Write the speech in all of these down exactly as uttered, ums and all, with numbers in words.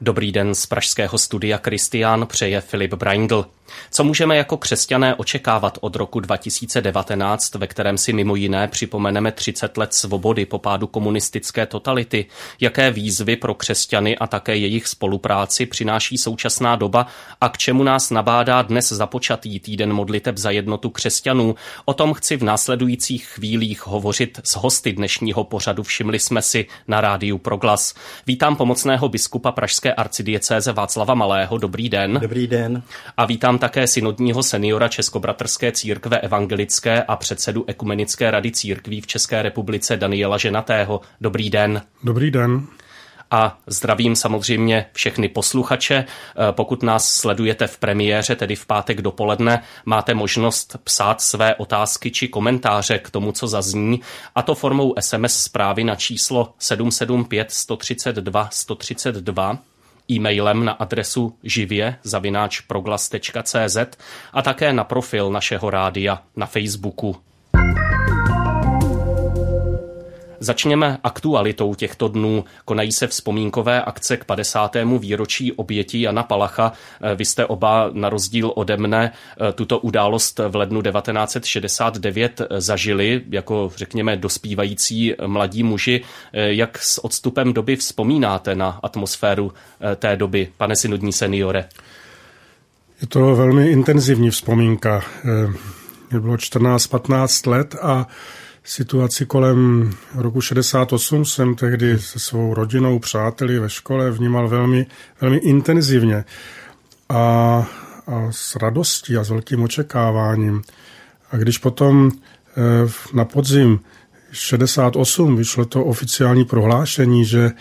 Dobrý den, z pražského studia Kristián přeje Filip Braindl. Co můžeme jako křesťané očekávat od roku dva tisíce devatenáct, ve kterém si mimo jiné připomeneme třicet let svobody po pádu komunistické totality? Jaké výzvy pro křesťany a také jejich spolupráci přináší současná doba a k čemu nás nabádá dnes započatý týden modliteb za jednotu křesťanů? O tom chci v následujících chvílích hovořit s hosty dnešního pořadu. Všimli jsme si na rádiu Proglas. Vítám pomocného biskupa pražské arcidiecéze Václava Malého. Dobrý den. Dobrý den. A vítám také synodního seniora Českobratrské církve evangelické a předsedu Ekumenické rady církví v České republice Daniela Ženatého. Dobrý den. Dobrý den. A zdravím samozřejmě všechny posluchače. Pokud nás sledujete v premiéře, tedy v pátek dopoledne, máte možnost psát své otázky či komentáře k tomu, co zazní, a to formou es em es zprávy na číslo sedm sedm pět sto třicet dva sto třicet dva, e-mailem na adresu živě zavináč proglas tečka cé zet a také na profil našeho rádia na Facebooku. Začněme aktualitou těchto dnů. Konají se vzpomínkové akce k padesátému výročí obětí Jana Palacha. Vy jste oba na rozdíl ode mne tuto událost v lednu devatenáct set šedesát devět zažili jako, řekněme, dospívající mladí muži. Jak s odstupem doby vzpomínáte na atmosféru té doby, pane synodní seniore? Je to velmi intenzivní vzpomínka. Mě bylo čtrnáct patnáct let a situaci kolem roku šedesát osm jsem tehdy se svou rodinou, přáteli ve škole vnímal velmi, velmi intenzivně a, a s radostí a s velkým očekáváním. A když potom na podzim šedesát osm vyšlo to oficiální prohlášení, že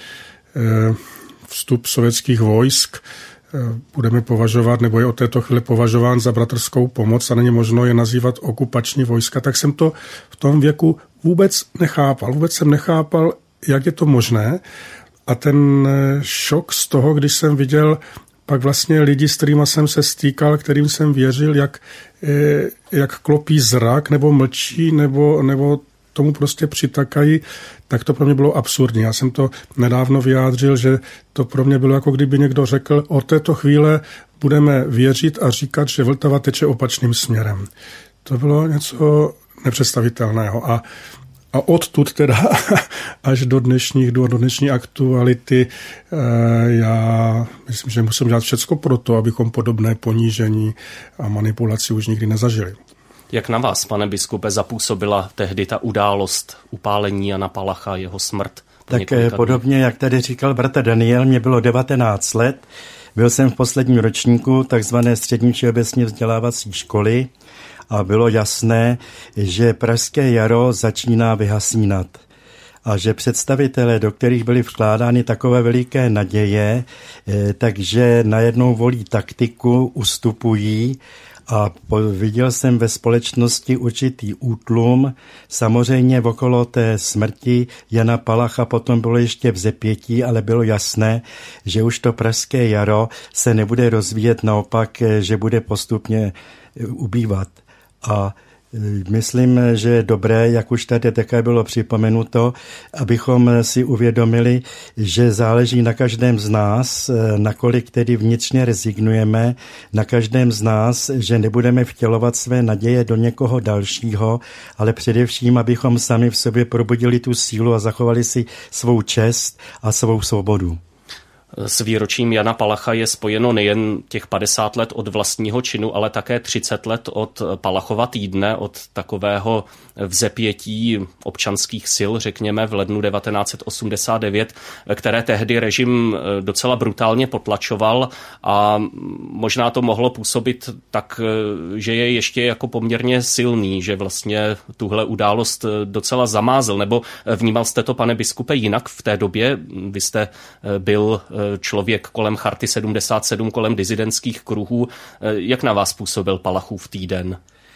vstup sovětských vojsk budeme považovat, nebo je od této chvíle považován za bratrskou pomoc a není možno je nazývat okupační vojska, tak jsem to v tom věku vůbec nechápal. Vůbec jsem nechápal, jak je to možné. A ten šok z toho, když jsem viděl pak vlastně lidi, s kterými jsem se stýkal, kterým jsem věřil, jak, jak klopí zrak, nebo mlčí, nebo, nebo tomu prostě přitakají, tak to pro mě bylo absurdní. Já jsem to nedávno vyjádřil, že to pro mě bylo, jako kdyby někdo řekl, od této chvíle budeme věřit a říkat, že Vltava teče opačným směrem. To bylo něco nepředstavitelného. A, a odtud teda až do dnešních, do dnešní aktuality já myslím, že musím dělat všecko pro to, abychom podobné ponížení a manipulaci už nikdy nezažili. Jak na vás, pane biskupe, zapůsobila tehdy ta událost upálení Jana Palacha, jeho smrt? Tak podobně, jak tady říkal bratr Daniel, mě bylo devatenáct let, byl jsem v posledním ročníku takzvané střední všeobecně vzdělávací školy a bylo jasné, že pražské jaro začíná vyhasínat a že představitelé, do kterých byly vkládány takové veliké naděje, takže najednou volí taktiku, ustupují. A viděl jsem ve společnosti určitý útlum. Samozřejmě okolo té smrti Jana Palacha potom bylo ještě vzepětí, ale bylo jasné, že už to pražské jaro se nebude rozvíjet, naopak, že bude postupně ubývat. A myslím, že je dobré, jak už tady také bylo připomenuto, abychom si uvědomili, že záleží na každém z nás, nakolik tedy vnitřně rezignujeme, na každém z nás, že nebudeme vtělovat své naděje do někoho dalšího, ale především, abychom sami v sobě probudili tu sílu a zachovali si svou čest a svou svobodu. S výročím Jana Palacha je spojeno nejen těch padesát let od vlastního činu, ale také třicet let od Palachova týdne, od takového vzepětí občanských sil, řekněme, v lednu devatenáct set osmdesát devět, které tehdy režim docela brutálně potlačoval a možná to mohlo působit tak, že je ještě jako poměrně silný, že vlastně tuhle událost docela zamázl. Nebo vnímal jste to, pane biskupe, jinak v té době? Vy jste byl člověk kolem Charty sedmdesát sedm, kolem disidentských kruhů. Jak na vás působil Palachův týden?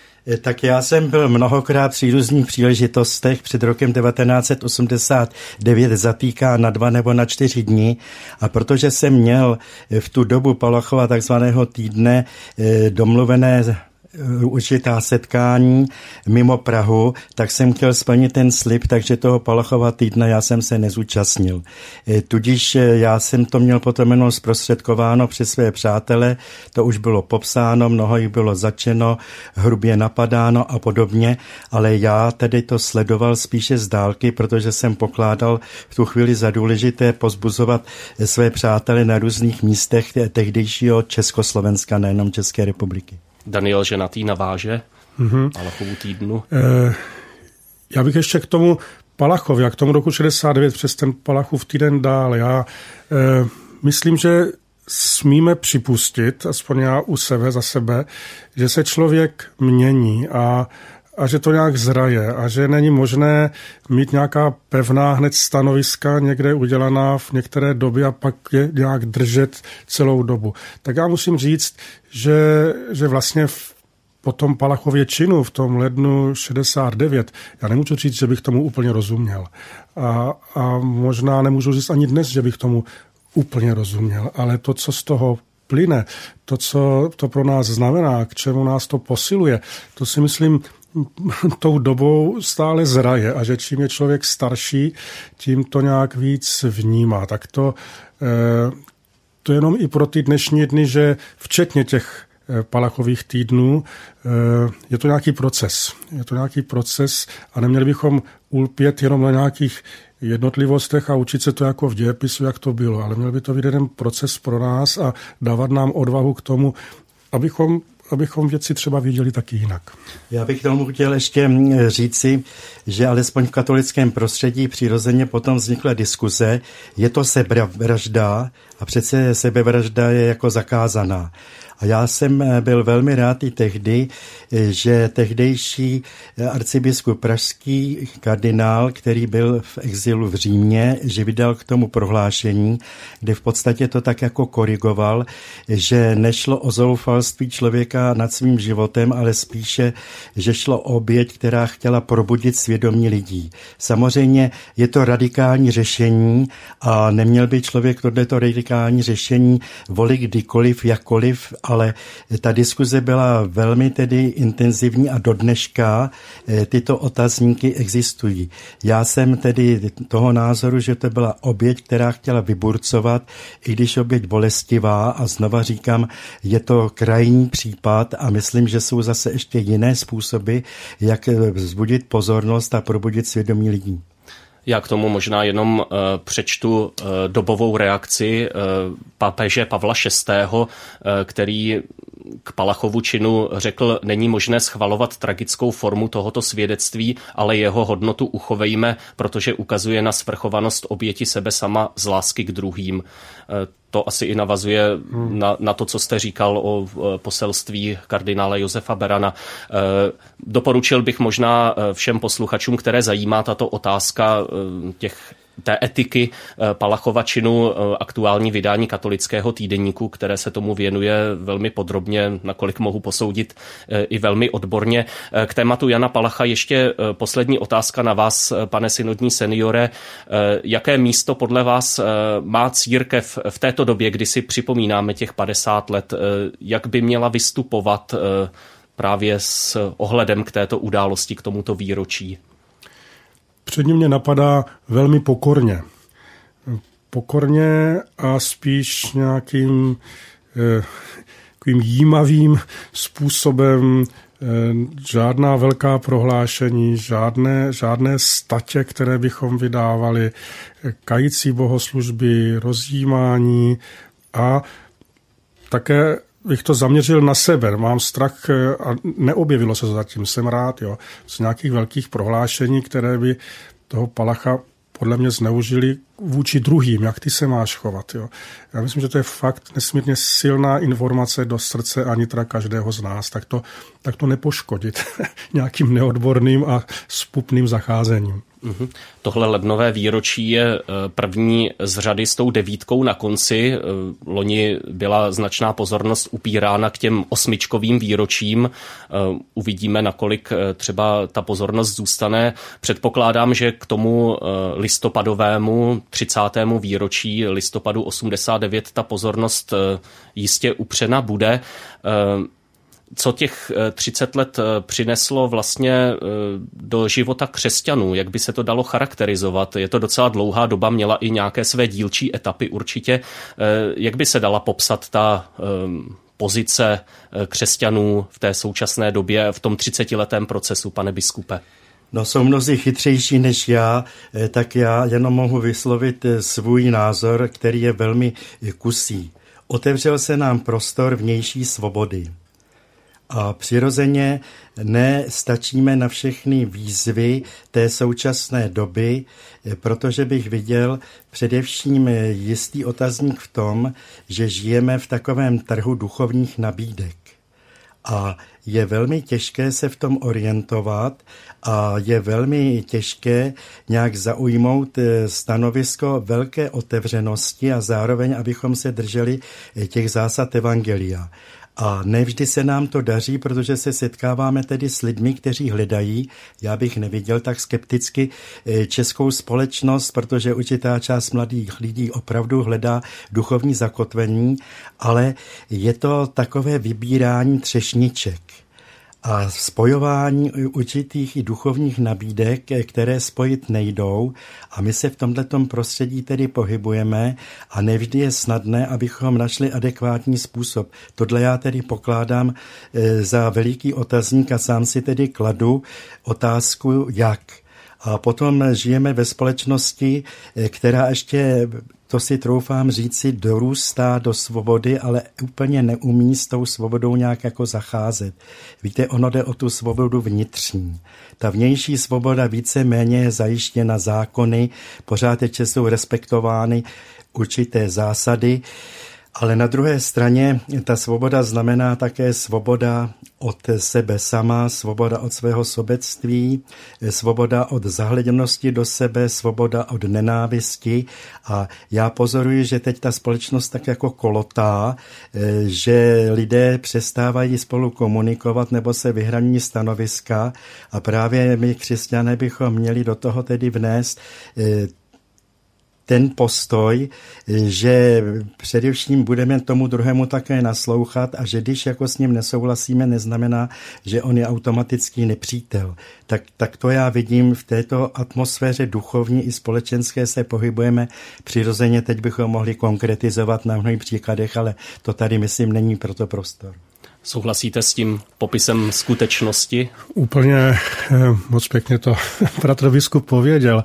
Tak já jsem byl mnohokrát při různých příležitostech před rokem devatenáct set osmdesát devět zatýkán na dva nebo na čtyři dny a protože jsem měl v tu dobu Palachova takzvaného týdne domluvené určitá setkání mimo Prahu, tak jsem chtěl splnit ten slib, takže toho Palachova týdne já jsem se nezúčastnil. Tudíž já jsem to měl potom jenom zprostředkováno přes své přátele, to už bylo popsáno, mnoho jich bylo začeno, hrubě napadáno a podobně, ale já tedy to sledoval spíše z dálky, protože jsem pokládal v tu chvíli za důležité pozbuzovat své přátele na různých místech tehdejšího Československa, nejenom České republiky. Daniel Ženatý naváže mm-hmm. Palachovu týdnu. E, já bych ještě k tomu Palachovi a k tomu roku šedesát devět přes ten Palachův týden dál. Já e, myslím, že smíme připustit, aspoň já u sebe, za sebe, že se člověk mění a a že to nějak zraje a že není možné mít nějaká pevná hned stanoviska někde udělaná v některé době a pak je nějak držet celou dobu. Tak já musím říct, že, že vlastně v, po tom Palachově činu v tom lednu šedesát devět, já nemůžu říct, že bych tomu úplně rozuměl. A, a možná nemůžu říct ani dnes, že bych tomu úplně rozuměl, ale to, co z toho plyne, to, co to pro nás znamená, k čemu nás to posiluje, to si myslím, tou dobou stále zraje a že čím je člověk starší, tím to nějak víc vnímá. Tak to, to jenom i pro ty dnešní dny, že včetně těch Palachových týdnů je to nějaký proces. Je to nějaký proces a neměli bychom ulpět jenom na nějakých jednotlivostech a učit se to jako v dějepisu, jak to bylo, ale měl by to být jeden proces pro nás a dávat nám odvahu k tomu, abychom abychom věci třeba viděli taky jinak. Já bych tomu chtěl ještě říci, že alespoň v katolickém prostředí přirozeně potom vznikla diskuze, je to sebevražda a přece sebevražda je jako zakázaná. A já jsem byl velmi rád i tehdy, že tehdejší arcibiskup pražský kardinál, který byl v exilu v Římě, že vydal k tomu prohlášení, kde v podstatě to tak jako korigoval, že nešlo o zoufalství člověka nad svým životem, ale spíše, že šlo o oběť, která chtěla probudit svědomí lidí. Samozřejmě je to radikální řešení a neměl by člověk tohleto radikální řešení volit kdykoliv, jakkoliv, ale ta diskuze byla velmi tedy intenzivní a do dneška tyto otazníky existují. Já jsem tedy toho názoru, že to byla oběť, která chtěla vyburcovat, i když oběť bolestivá a znova říkám, je to krajní případ a myslím, že jsou zase ještě jiné způsoby, jak vzbudit pozornost a probudit svědomí lidí. Já k tomu možná jenom uh, přečtu uh, dobovou reakci uh, papeže Pavla šestého, uh, který k Palachovu činu řekl, není možné schvalovat tragickou formu tohoto svědectví, ale jeho hodnotu uchovejme, protože ukazuje na svrchovanost oběti sebe sama z lásky k druhým. Uh, to asi i navazuje hmm. na, na to, co jste říkal o poselství kardinála Josefa Berana. Doporučil bych možná všem posluchačům, které zajímá tato otázka těch té etiky Palachova činu, aktuální vydání Katolického týdeníku, které se tomu věnuje velmi podrobně, nakolik mohu posoudit i velmi odborně. K tématu Jana Palacha ještě poslední otázka na vás, pane synodní seniore. Jaké místo podle vás má církev v této době, kdy si připomínáme těch padesát let, jak by měla vystupovat právě s ohledem k této události, k tomuto výročí? Předně mě napadá velmi pokorně. Pokorně a spíš nějakým eh, takovým jímavým způsobem, eh, žádná velká prohlášení, žádné, žádné statě, které bychom vydávali, kající bohoslužby, rozjímání a také bych to zaměřil na sebe. Mám strach a neobjevilo se zatím, jsem rád, jo, z nějakých velkých prohlášení, které by toho Palacha podle mě zneužili vůči druhým, jak ty se máš chovat. Jo. Já myslím, že to je fakt nesmírně silná informace do srdce a nitra každého z nás. Tak to, tak to nepoškodit nějakým neodborným a spupným zacházením. Uhum. Tohle lednové výročí je první z řady s tou devítkou na konci. Loni byla značná pozornost upírána k těm osmičkovým výročím. Uvidíme, nakolik třeba ta pozornost zůstane. Předpokládám, že k tomu listopadovému třicátému výročí listopadu osmdesát devět ta pozornost jistě upřena bude. co těch třicet let přineslo vlastně do života křesťanů, jak by se to dalo charakterizovat. Je to docela dlouhá doba, měla i nějaké své dílčí etapy určitě. Jak by se dala popsat ta pozice křesťanů v té současné době, v tom třicetiletém procesu, pane biskupe? No, jsou mnozí chytřejší než já, tak já jenom mohu vyslovit svůj názor, který je velmi kusý. Otevřel se nám prostor vnější svobody. A přirozeně nestačíme na všechny výzvy té současné doby, protože bych viděl především jistý otazník v tom, že žijeme v takovém trhu duchovních nabídek. A je velmi těžké se v tom orientovat a je velmi těžké nějak zaujmout stanovisko velké otevřenosti a zároveň, abychom se drželi těch zásad evangelia. A nevždy se nám to daří, protože se setkáváme tedy s lidmi, kteří hledají, já bych neviděl tak skepticky, českou společnost, protože určitá část mladých lidí opravdu hledá duchovní zakotvení, ale je to takové vybírání třešniček a spojování určitých i duchovních nabídek, které spojit nejdou, a my se v tomhletom prostředí tedy pohybujeme a nevždy je snadné, abychom našli adekvátní způsob. Tohle já tedy pokládám za veliký otazník a sám si tedy kladu otázku, jak. A potom žijeme ve společnosti, která ještě, to si troufám říci, dorůstá do svobody, ale úplně neumí s tou svobodou nějak jako zacházet. Víte, ono jde o tu svobodu vnitřní. Ta vnější svoboda víceméně je zajištěna zákony, pořád ještě jsou respektovány určité zásady, ale na druhé straně ta svoboda znamená také svoboda od sebe sama, svoboda od svého sobectví, svoboda od zahleděnosti do sebe, svoboda od nenávisti. A já pozoruji, že teď ta společnost tak jako kolotá, že lidé přestávají spolu komunikovat nebo se vyhraní stanoviska a právě my křesťané bychom měli do toho tedy vnést ten postoj, že především budeme tomu druhému také naslouchat a že když jako s ním nesouhlasíme, neznamená, že on je automatický nepřítel. Tak, tak to já vidím v této atmosféře duchovní i společenské se pohybujeme. Přirozeně teď bychom mohli konkretizovat na mnohých příkladech, ale to tady, myslím, není proto prostor. Souhlasíte s tím popisem skutečnosti? Úplně moc pěkně to bratr biskup pověděl.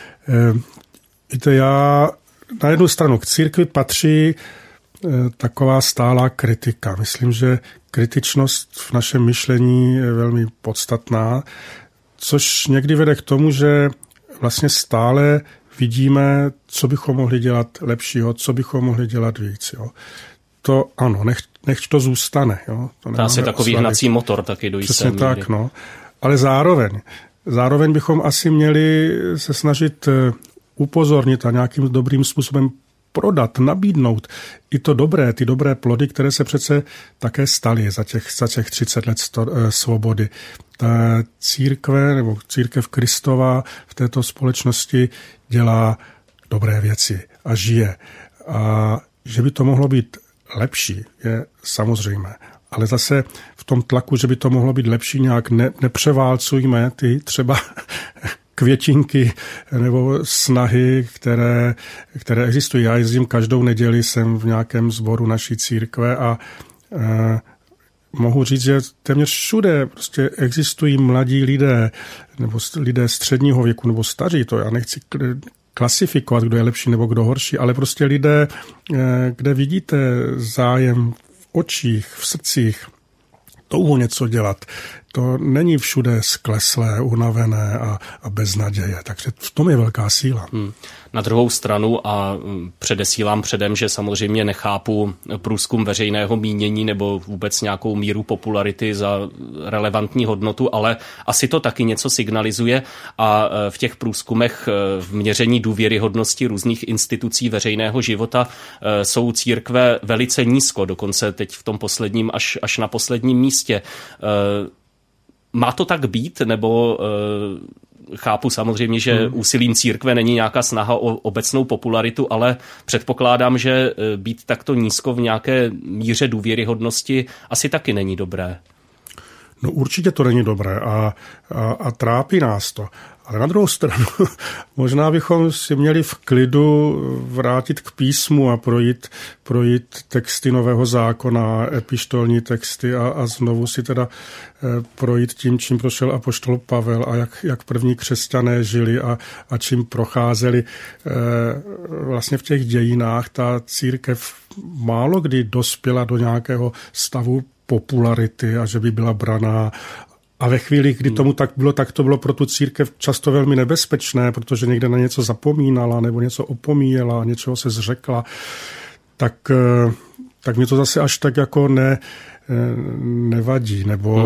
Víte, já na jednu stranu k církvi patří e, taková stálá kritika. Myslím, že kritičnost v našem myšlení je velmi podstatná, což někdy vede k tomu, že vlastně stále vidíme, co bychom mohli dělat lepšího, co bychom mohli dělat víc. Jo. To ano, nech, nech to zůstane. Jo. To Dá se takový hnací motor taky do jisté míry. Tak, no. Ale zároveň, zároveň bychom asi měli se snažit upozornit a nějakým dobrým způsobem prodat, nabídnout i to dobré, ty dobré plody, které se přece také staly za těch, za těch třicet let sto, eh, svobody. Ta církve nebo církev Kristova v této společnosti dělá dobré věci a žije. A že by to mohlo být lepší, je samozřejmé. Ale zase v tom tlaku, že by to mohlo být lepší, nějak ne, nepřeválcujme ty třeba květinky nebo snahy, které, které existují. Já jezdím každou neděli, jsem v nějakém sboru naší církve a e, mohu říct, že téměř všude prostě existují mladí lidé nebo lidé středního věku nebo staří, to já nechci klasifikovat, kdo je lepší nebo kdo horší, ale prostě lidé, e, kde vidíte zájem v očích, v srdcích, touhu něco dělat. To není všude skleslé, unavené a, a bez naděje. Takže v tom je velká síla. Hmm. Na druhou stranu, a předesílám předem, že samozřejmě nechápu průzkum veřejného mínění nebo vůbec nějakou míru popularity za relevantní hodnotu, ale asi to taky něco signalizuje a v těch průzkumech v měření důvěryhodnosti různých institucí veřejného života jsou církve velice nízko, dokonce teď v tom posledním až, až na posledním místě. Má to tak být, nebo chápu samozřejmě, že hmm. úsilím církve není nějaká snaha o obecnou popularitu, ale předpokládám, že být takto nízko v nějaké míře důvěryhodnosti asi taky není dobré. No určitě to není dobré a, a, a trápí nás to. Ale na druhou stranu, možná bychom si měli v klidu vrátit k písmu a projít, projít texty Nového zákona, epištolní texty a, a znovu si teda projít tím, čím prošel apoštol Pavel a jak, jak první křesťané žili a, a čím procházeli. Vlastně v těch dějinách ta církev málo kdy dospěla do nějakého stavu popularity a že by byla braná. A ve chvíli, kdy tomu tak bylo, tak to bylo pro tu církev často velmi nebezpečné, protože někde na něco zapomínala nebo něco opomíjela, něčeho se zřekla, tak, tak mě to zase až tak jako ne, nevadí, nebo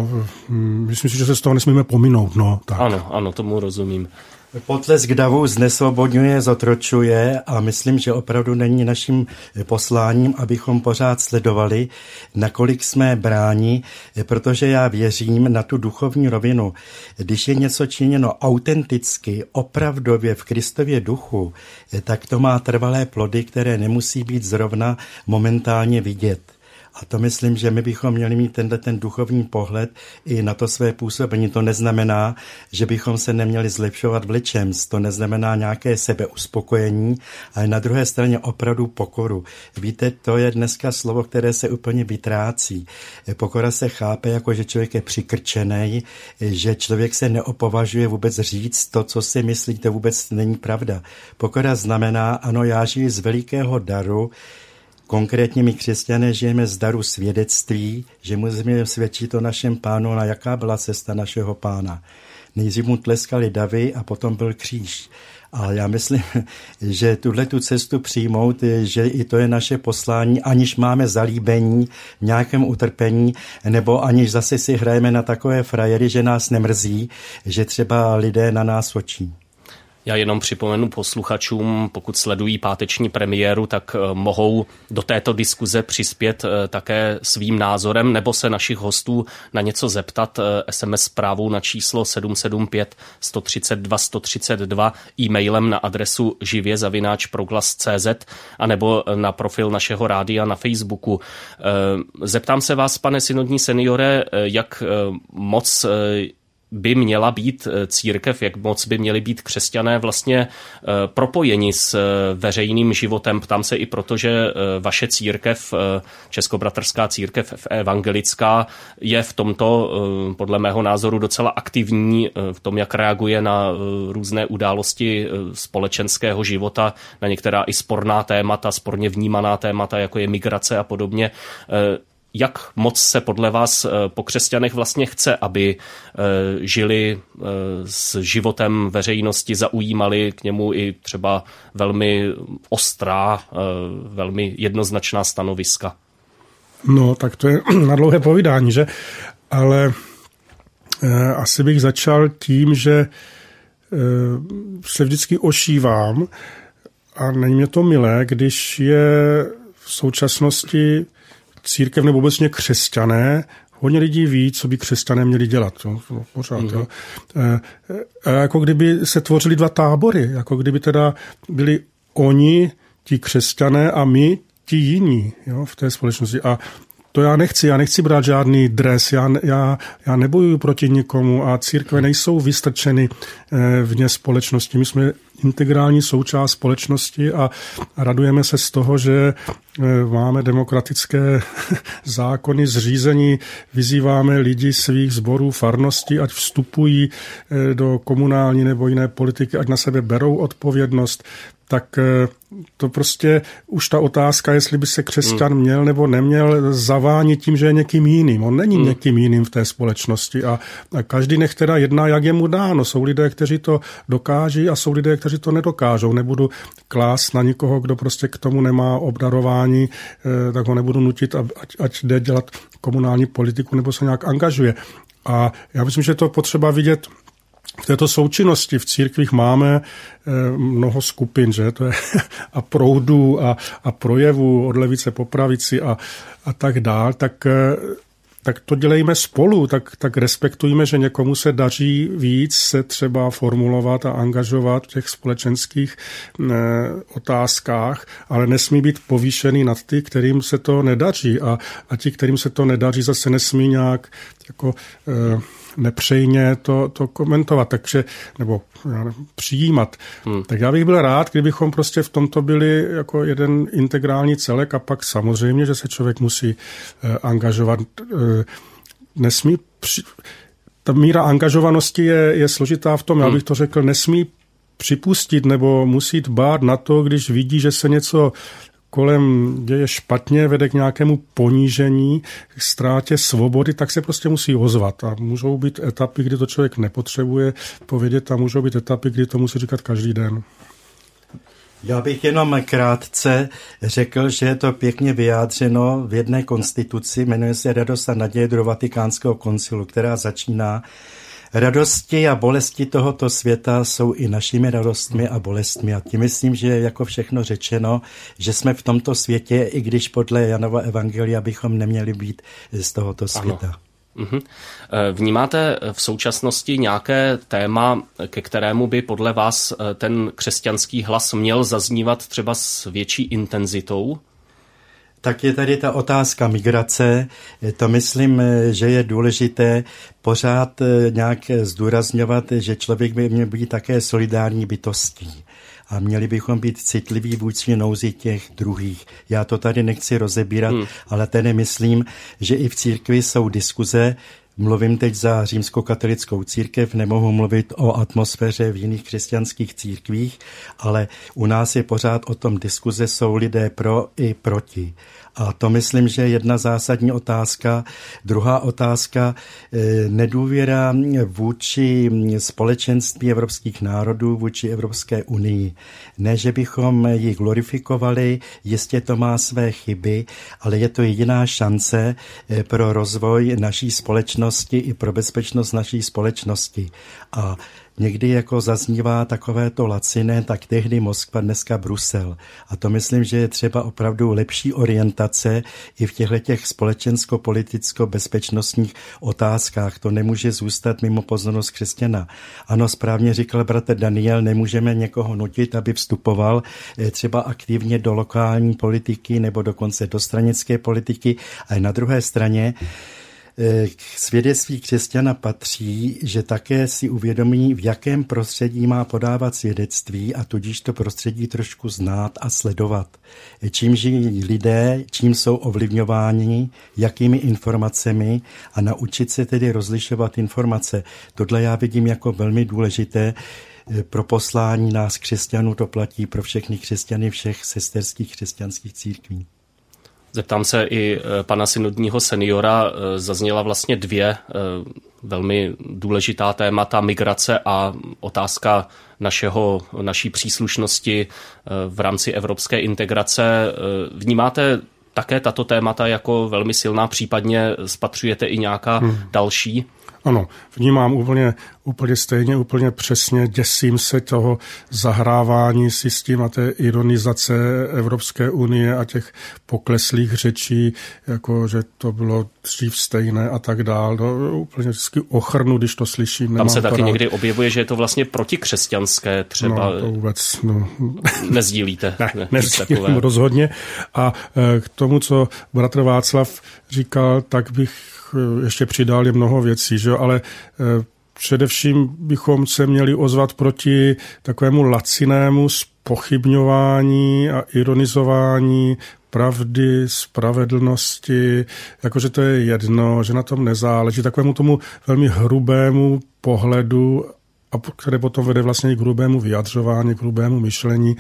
hmm. myslím si, že se z toho nesmíme pominout. No, tak. Ano, ano, tomu rozumím. Potlesk davu znesvobodňuje, zotročuje a myslím, že opravdu není naším posláním, abychom pořád sledovali, nakolik jsme bráni, protože já věřím na tu duchovní rovinu. Když je něco činěno autenticky, opravdově v Kristově duchu, tak to má trvalé plody, které nemusí být zrovna momentálně vidět. A to myslím, že my bychom měli mít tenhle ten duchovní pohled i na to své působení. To neznamená, že bychom se neměli zlepšovat v ličems, to neznamená nějaké sebeuspokojení, ale na druhé straně opravdu pokoru. Víte, to je dneska slovo, které se úplně vytrácí. Pokora se chápe jako, že člověk je přikrčený, že člověk se neopovažuje vůbec říct to, co si myslí, to vůbec není pravda. Pokora znamená, ano, já žiju z velikého daru. Konkrétně my křesťané žijeme z daru svědectví, že musíme svědčit o našem Pánu, na jaká byla cesta našeho Pána. Nejdřív mu tleskali davy a potom byl kříž. Ale já myslím, že tuhle tu cestu přijmout, že i to je naše poslání, aniž máme zalíbení v nějakém utrpení, nebo aniž zase si hrajeme na takové frajery, že nás nemrzí, že třeba lidé na nás očí. Já jenom připomenu posluchačům, pokud sledují páteční premiéru, tak mohou do této diskuze přispět také svým názorem nebo se našich hostů na něco zeptat es em es zprávou na číslo sedm sedm pět sto třicet dva sto třicet dva, e-mailem na adresu živě zavináč proglas tečka cé zet a nebo na profil našeho rádia na Facebooku. Zeptám se vás, pane synodní seniore, jak moc by měla být církev, jak moc by měli být křesťané vlastně propojeni s veřejným životem. Ptám se i proto, že vaše církev, Českobratrská církev evangelická, je v tomto podle mého názoru docela aktivní v tom, jak reaguje na různé události společenského života, na některá i sporná témata, sporně vnímaná témata, jako je migrace a podobně. Jak moc se podle vás po křesťanech vlastně chce, aby žili s životem veřejnosti, zaujímali k němu i třeba velmi ostrá, velmi jednoznačná stanoviska? No, tak to je na dlouhé povídání, že? Ale eh, asi bych začal tím, že eh, se vždycky ošívám a není mě to milé, když je v současnosti církev nebo obecně křesťané, hodně lidí ví, co by křesťané měli dělat. To, to pořád, mm-hmm. jo. E, e, jako kdyby se tvořily dva tábory, jako kdyby teda byli oni, ti křesťané a my, ti jiní, jo, v té společnosti. A to já nechci, já nechci brát žádný dres, já, já, já nebojuju proti nikomu a církve nejsou vystrčeny vně společnosti. My jsme integrální součást společnosti a radujeme se z toho, že máme demokratické zákony zřízení, vyzýváme lidi svých sborů, farností, ať vstupují do komunální nebo jiné politiky, ať na sebe berou odpovědnost. Tak to prostě už ta otázka, jestli by se křesťan měl nebo neměl zavánit tím, že je někým jiným. On není hmm. někým jiným v té společnosti a, a každý nech teda jedná, jak je mu dáno. Jsou lidé, kteří to dokáží a jsou lidé, kteří to nedokážou. Nebudu klást na nikoho, kdo prostě k tomu nemá obdarování, tak ho nebudu nutit, ať, ať jde dělat komunální politiku nebo se nějak angažuje. A já myslím, že to potřeba vidět v této součinnosti. V církvích máme mnoho skupin, že? To je a proudů a, a projevů od levice po pravici a, a tak dál. Tak tak to dělejme spolu, tak, tak respektujme, že někomu se daří víc se třeba formulovat a angažovat v těch společenských e, otázkách, ale nesmí být povýšený nad ty, kterým se to nedaří a, a ti, kterým se to nedaří, zase nesmí nějak jako e, nepřejně to, to komentovat, takže, nebo já, přijímat. Hmm. Tak já bych byl rád, kdybychom prostě v tomto byli jako jeden integrální celek a pak samozřejmě, že se člověk musí eh, angažovat. Eh, nesmí, při, ta míra angažovanosti je, je složitá v tom, hmm. já bych to řekl, nesmí připustit nebo musí dbát na to, když vidí, že se něco kolem děje špatně, vede k nějakému ponížení, k ztrátě svobody, tak se prostě musí ozvat. A můžou být etapy, kdy to člověk nepotřebuje povědět a můžou být etapy, kdy to musí říkat každý den. Já bych jenom krátce řekl, že je to pěkně vyjádřeno v jedné konstituci, jmenuje se Radost a naděje do Vatikánského koncilu, která začíná: radosti a bolesti tohoto světa jsou i našimi radostmi a bolestmi. A tím myslím, že je jako všechno řečeno, že jsme v tomto světě, i když podle Janova evangelia bychom neměli být z tohoto světa. Ano. Vnímáte v současnosti nějaké téma, ke kterému by podle vás ten křesťanský hlas měl zaznívat třeba s větší intenzitou? Tak je tady ta otázka migrace. To myslím, že je důležité pořád nějak zdůrazňovat, že člověk by měl být také solidární bytostí. A měli bychom být citliví vůči nouzi těch druhých. Já to tady nechci rozebírat, hmm. ale tedy myslím, že i v církvi jsou diskuze. Mluvím teď za římskokatolickou církev, nemohu mluvit o atmosféře v jiných křesťanských církvích, ale u nás je pořád o tom diskuze, jsou lidé pro i proti. A to myslím, že je jedna zásadní otázka. Druhá otázka, nedůvěra vůči společenství evropských národů, vůči Evropské unii. Ne, že bychom ji glorifikovali, jistě to má své chyby, ale je to jediná šance pro rozvoj naší společnosti i pro bezpečnost naší společnosti. A někdy jako zaznívá takovéto laciné, tak tehdy Moskva, dneska Brusel. A to myslím, že je třeba opravdu lepší orientace i v těchto společensko-politicko-bezpečnostních otázkách. To nemůže zůstat mimo pozornost křesťana. Ano, správně říkal bratr Daniel, nemůžeme někoho nutit, aby vstupoval třeba aktivně do lokální politiky nebo dokonce do stranické politiky. A na druhé straně k svědectví křesťana patří, že také si uvědomí, v jakém prostředí má podávat svědectví a tudíž to prostředí trošku znát a sledovat. Čím žijí lidé, čím jsou ovlivňováni, jakými informacemi a naučit se tedy rozlišovat informace. Tohle já vidím jako velmi důležité pro poslání nás křesťanů, to platí pro všechny křesťany všech sesterských křesťanských církví. Zeptám se i pana synodního seniora, zazněla vlastně dvě velmi důležitá témata, migrace a otázka našeho, naší příslušnosti v rámci evropské integrace. Vnímáte také tato témata jako velmi silná, případně spatřujete i nějaká hmm. další? Ano, vnímám úplně, úplně stejně, úplně přesně, děsím se toho zahrávání si s tím a té ironizace Evropské unie a těch pokleslých řečí, jako že to bylo dřív stejné a tak dál. To úplně vždycky ochrnu, když to slyším. Tam se taky rád. Někdy objevuje, že je to vlastně protikřesťanské třeba. No, to vůbec, no. Nezdílíte. Ne, ne nezdílím rozhodně. A k tomu, co bratr Václav říkal, tak bych ještě přidal je mnoho věcí, že? Ale především bychom se měli ozvat proti takovému lacinému zpochybňování a ironizování pravdy, spravedlnosti, jakože to je jedno, že na tom nezáleží, takovému tomu velmi hrubému pohledu, a které potom vede vlastně k hrubému vyjadřování, k hrubému myšlení,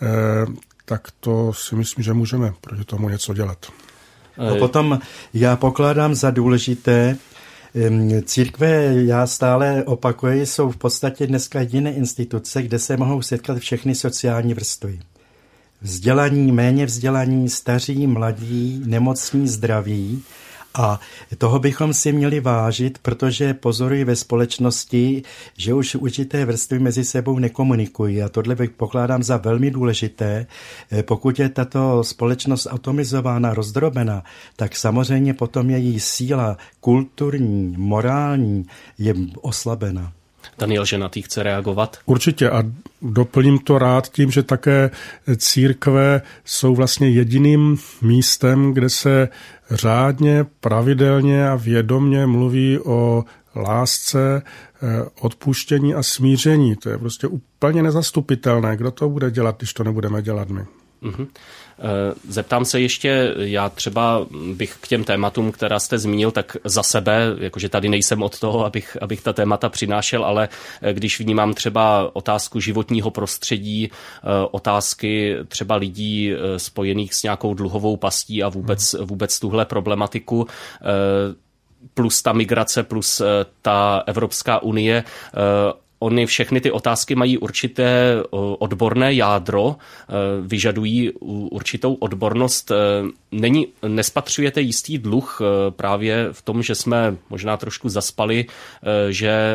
tak to si myslím, že můžeme proti tomu něco dělat. A potom já pokládám za důležité, církve, já stále opakuji, jsou v podstatě dneska jediné instituce, kde se mohou setkat všechny sociální vrstvy. Vzdělaní, méně vzdělaní, staří, mladí, nemocní, zdraví. A toho bychom si měli vážit, protože pozoruji ve společnosti, že už určité vrstvy mezi sebou nekomunikují. A tohle pokládám za velmi důležité. Pokud je tato společnost atomizována, rozdrobena, tak samozřejmě potom její síla kulturní, morální je oslabena. Daniel Ženatý chce reagovat. Určitě a doplním to rád tím, že také církve jsou vlastně jediným místem, kde se řádně, pravidelně a vědomně mluví o lásce, odpuštění a smíření. To je prostě úplně nezastupitelné. Kdo to bude dělat, když to nebudeme dělat my? Mm-hmm. Zeptám se ještě, já třeba bych k těm tématům, která jste zmínil, tak za sebe, jakože tady nejsem od toho, abych, abych ta témata přinášel, ale když vnímám třeba otázku životního prostředí, otázky třeba lidí spojených s nějakou dluhovou pastí a vůbec, vůbec tuhle problematiku, plus ta migrace, plus ta Evropská unie, Ony všechny ty otázky mají určité odborné jádro, vyžadují určitou odbornost. Není, nespatřujete jistý dluh právě v tom, že jsme možná trošku zaspali, že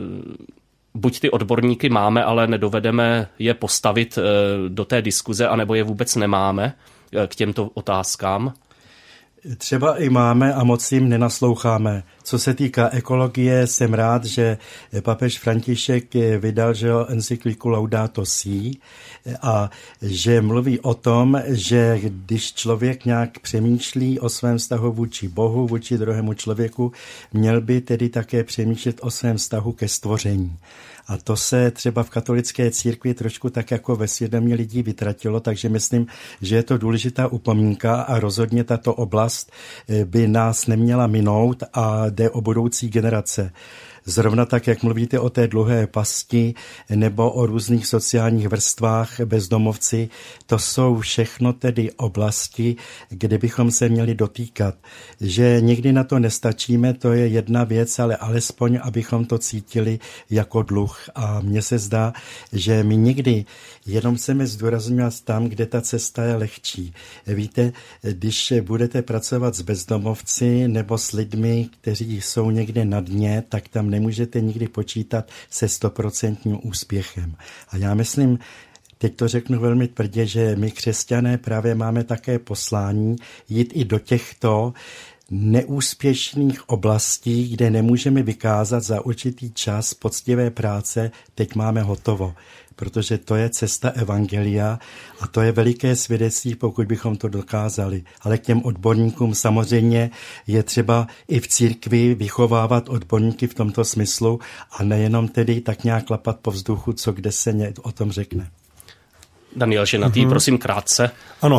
buď ty odborníky máme, ale nedovedeme je postavit do té diskuze, anebo je vůbec nemáme k těmto otázkám? Třeba i máme a moc jim nenasloucháme. Co se týká ekologie, jsem rád, že papež František vydal že encykliku Laudato Si a že mluví o tom, že když člověk nějak přemýšlí o svém vztahu vůči Bohu, vůči druhému člověku, měl by tedy také přemýšlet o svém vztahu ke stvoření. A to se třeba v katolické církvi trošku tak jako ve svědomí lidí vytratilo, takže myslím, že je to důležitá upomínka a rozhodně tato oblast by nás neměla minout a jde o budoucí generace. Zrovna tak, jak mluvíte o té dluhé pasti nebo o různých sociálních vrstvách, bezdomovci, to jsou všechno tedy oblasti, kde bychom se měli dotýkat. Že někdy na to nestačíme, to je jedna věc, ale alespoň, abychom to cítili jako dluh. A mně se zdá, že my někdy jenom chceme zdůrazňovat tam, kde ta cesta je lehčí. Víte, když budete pracovat s bezdomovci nebo s lidmi, kteří jsou někde na dně, tak tam nemůžete nikdy počítat se stoprocentním úspěchem. A já myslím, teď to řeknu velmi tvrdě, že my křesťané právě máme také poslání jít i do těchto neúspěšných oblastí, kde nemůžeme vykázat za určitý čas poctivé práce, teď máme hotovo. Protože to je cesta evangelia a to je veliké svědectví, pokud bychom to dokázali. Ale k těm odborníkům samozřejmě je třeba i v církvi vychovávat odborníky v tomto smyslu a nejenom tedy tak nějak klapat po vzduchu, co kde se o tom řekne. Daniel Ženatý, mm-hmm. prosím krátce. Ano.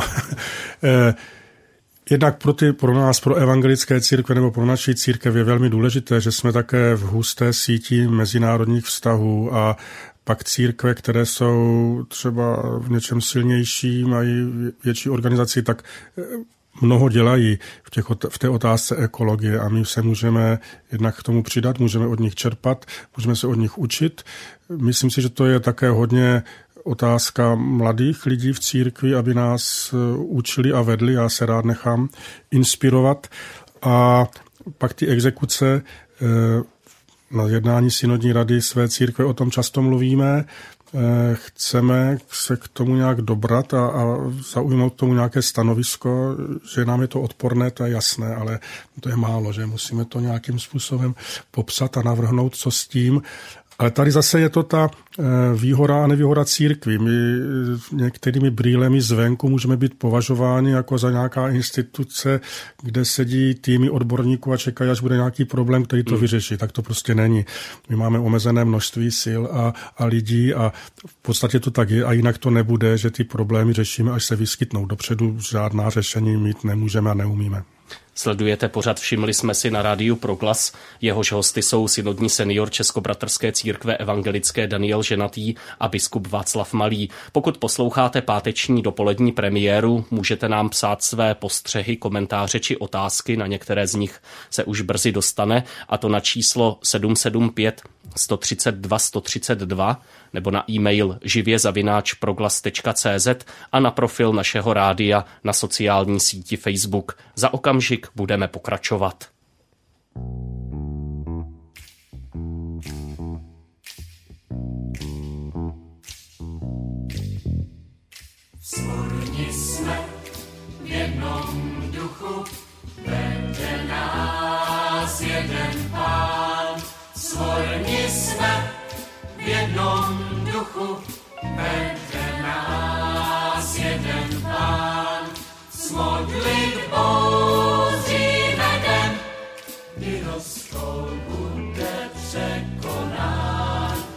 Jednak pro, ty, pro nás, pro evangelické církve nebo pro naší církev je velmi důležité, že jsme také v husté síti mezinárodních vztahů a pak církve, které jsou třeba v něčem silnější, mají větší organizaci, tak mnoho dělají v, těch, v té otázce ekologie a my se můžeme jednak k tomu přidat, můžeme od nich čerpat, můžeme se od nich učit. Myslím si, že to je také hodně otázka mladých lidí v církvi, aby nás učili a vedli. Já se rád nechám inspirovat. A pak ty exekuce, na jednání synodní rady své církve o tom často mluvíme. Chceme se k tomu nějak dobrat a, a zaujmout tomu nějaké stanovisko, že nám je to odporné, to je jasné, ale to je málo, že musíme to nějakým způsobem popsat a navrhnout, co s tím. Ale tady zase je to ta výhoda a nevýhoda církví. My některými brýlemi zvenku můžeme být považováni jako za nějaká instituce, kde sedí týmy odborníků a čekají, až bude nějaký problém, který to vyřeší. Tak to prostě není. My máme omezené množství sil a, a lidí a v podstatě to tak je a jinak to nebude, že ty problémy řešíme, až se vyskytnou. Dopředu žádná řešení mít nemůžeme a neumíme. Sledujete pořad Všimli jsme si na rádiu Proglas. Jehož hosty jsou synodní senior Českobratrské církve evangelické Daniel Ženatý a biskup Václav Malý. Pokud posloucháte páteční dopolední premiéru, můžete nám psát své postřehy, komentáře či otázky, na některé z nich se už brzy dostane, a to na číslo sedm sedm pět sto třicet dva sto třicet dva nebo na e-mail živě zavináč proglas tečka cé zet a na profil našeho rádia na sociální síti Facebook. Za okamžik okamžik budeme pokračovat. Svorni jsme v jednom duchu, vede nás jeden Pán. Svorni jsme v jednom duchu, vede nás jeden Pán. S modlitbou zřejmě, kdy rozkol bude překonán,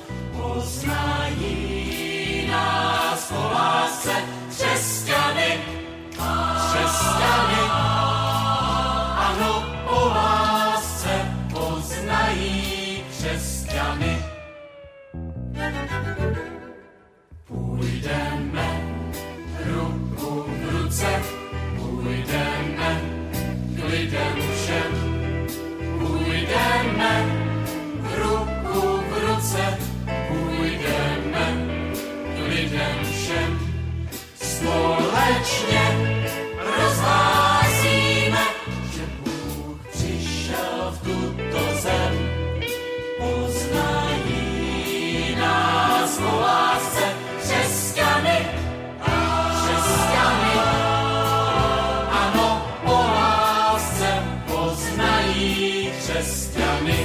poznají nás po lásce křesťany, křesťany, ano, po lásce poznají křesťany. Půjdeme ruku v ruce, půjdeme k lidem všem, půjdeme ruku v ruce, půjdeme k lidem všem. Společně rozhlásíme, že Bůh přišel v tuto zem. Poznají nás po lásce křesťany, křesťany, ano, po lásce poznají křesťany.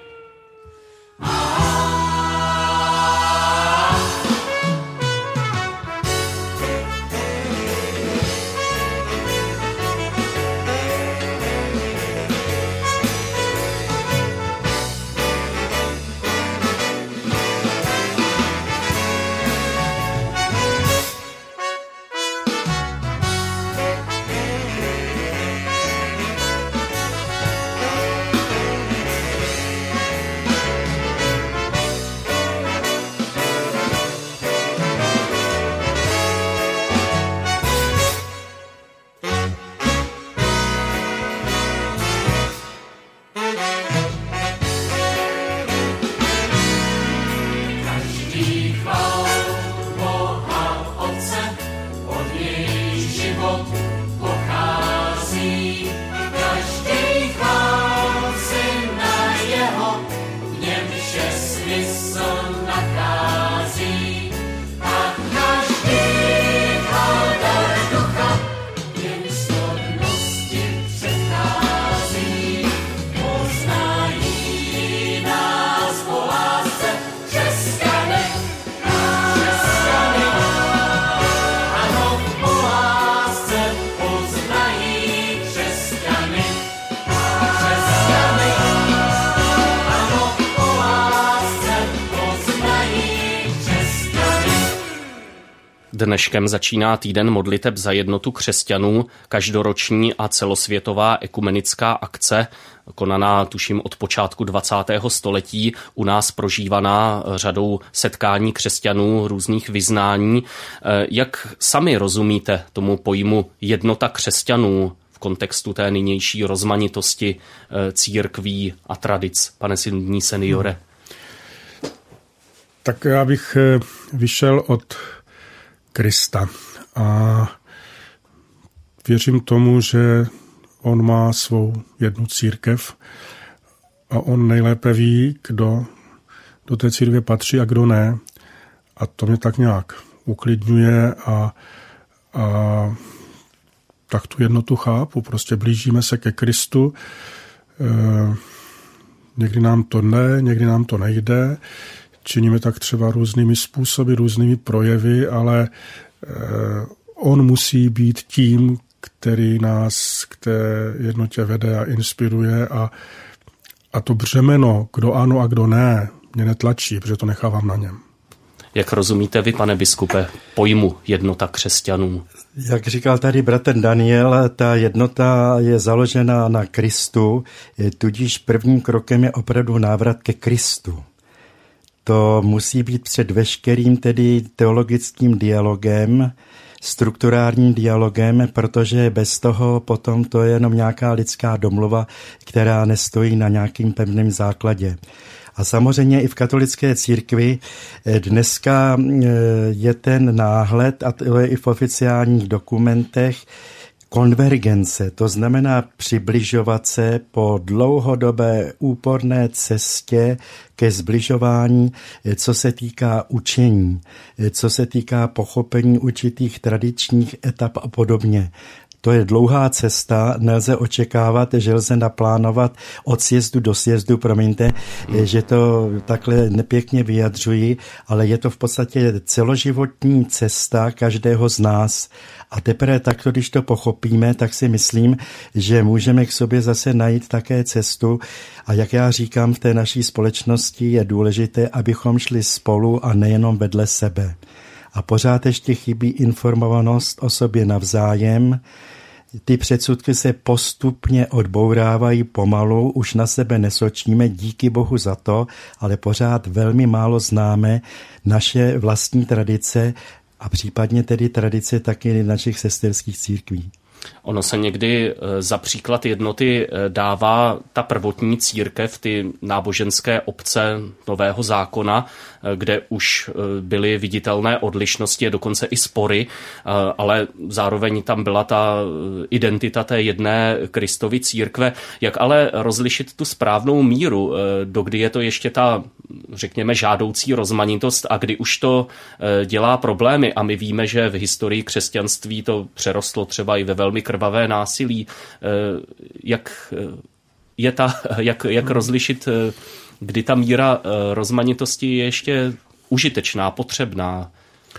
Dneškem začíná týden modliteb za jednotu křesťanů, každoroční a celosvětová ekumenická akce, konaná tuším od počátku dvacátého století, u nás prožívaná řadou setkání křesťanů různých vyznání. Jak sami rozumíte tomu pojmu jednota křesťanů v kontextu té nynější rozmanitosti církví a tradic, pane synodní seniore? Tak já bych vyšel od Krista a věřím tomu, že on má svou jednu církev a on nejlépe ví, kdo do té církve patří a kdo ne. A to mě tak nějak uklidňuje a, a tak tu jednotu chápu. Prostě blížíme se ke Kristu. E, někdy nám to ne, někdy nám to nejde. Činíme tak třeba různými způsoby, různými projevy, ale eh, on musí být tím, který nás k té jednotě vede a inspiruje a, a to břemeno, kdo ano a kdo ne, mě netlačí, protože to nechávám na něm. Jak rozumíte vy, pane biskupe, pojmu jednota křesťanů? Jak říkal tady bratr Daniel, ta jednota je založena na Kristu, tudíž prvním krokem je opravdu návrat ke Kristu. To musí být před veškerým tedy teologickým dialogem, strukturálním dialogem, protože bez toho potom to je jenom nějaká lidská domluva, která nestojí na nějakým pevném základě. A samozřejmě i v katolické církvi dneska je ten náhled, a to je i v oficiálních dokumentech, konvergence, to znamená přibližovat se po dlouhodobé úporné cestě ke zbližování, co se týká učení, co se týká pochopení určitých tradičních etap a podobně. To je dlouhá cesta, nelze očekávat, že lze naplánovat od sjezdu do sjezdu, promiňte, hmm. že to takhle nepěkně vyjadřuji, ale je to v podstatě celoživotní cesta každého z nás. A teprve takto, když to pochopíme, tak si myslím, že můžeme k sobě zase najít také cestu. A jak já říkám, v té naší společnosti je důležité, abychom šli spolu a nejenom vedle sebe. A pořád ještě chybí informovanost o sobě navzájem. Ty předsudky se postupně odbourávají pomalu, už na sebe nesočíme, díky Bohu za to, ale pořád velmi málo známe naše vlastní tradice a případně tedy tradice taky našich sesterských církví. Ono se někdy za příklad jednoty dává ta prvotní církev, ty náboženské obce Nového zákona, kde už byly viditelné odlišnosti, dokonce i spory, ale zároveň tam byla ta identita té jedné Kristovy církve. Jak ale rozlišit tu správnou míru, dokdy je to ještě ta, řekněme, žádoucí rozmanitost a kdy už to dělá problémy? A my víme, že v historii křesťanství to přerostlo třeba i ve velmi krvavé násilí. Jak, je ta, jak, jak rozlišit, kdy ta míra rozmanitosti je ještě užitečná, potřebná?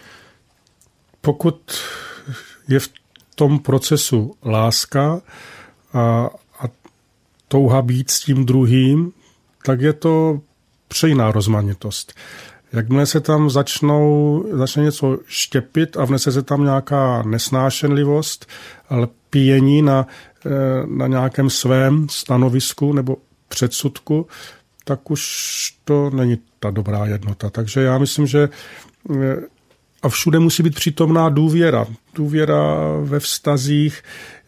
Pokud je v tom procesu láska a, a touha být s tím druhým, tak je to přejná rozmanitost. Jakmile se tam začnou, začne něco štěpit a vnese se tam nějaká nesnášenlivost, ale píjení na, na nějakém svém stanovisku nebo předsudku, tak už to není ta dobrá jednota. Takže já myslím, že a všude musí být přítomná důvěra. Důvěra ve vztazích